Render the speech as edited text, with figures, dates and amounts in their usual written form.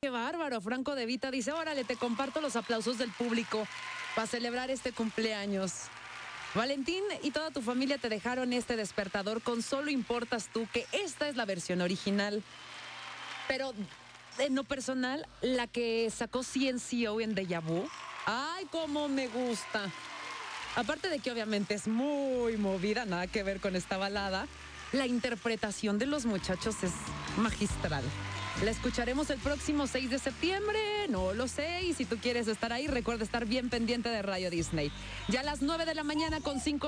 qué bárbaro. Franco De Vita dice, órale, te comparto los aplausos del público para celebrar este cumpleaños. Valentín y toda tu familia te dejaron este despertador con Solo Importas Tú, que esta es la versión original. Pero en lo personal, la que sacó CNCO en Deja Vu, ¡ay, cómo me gusta! Aparte de que obviamente es muy movida, nada que ver con esta balada, la interpretación de los muchachos es magistral. La escucharemos el próximo 6 de septiembre, no lo sé, y si tú quieres estar ahí, recuerda estar bien pendiente de Radio Disney. Ya a las 9 de la mañana con 5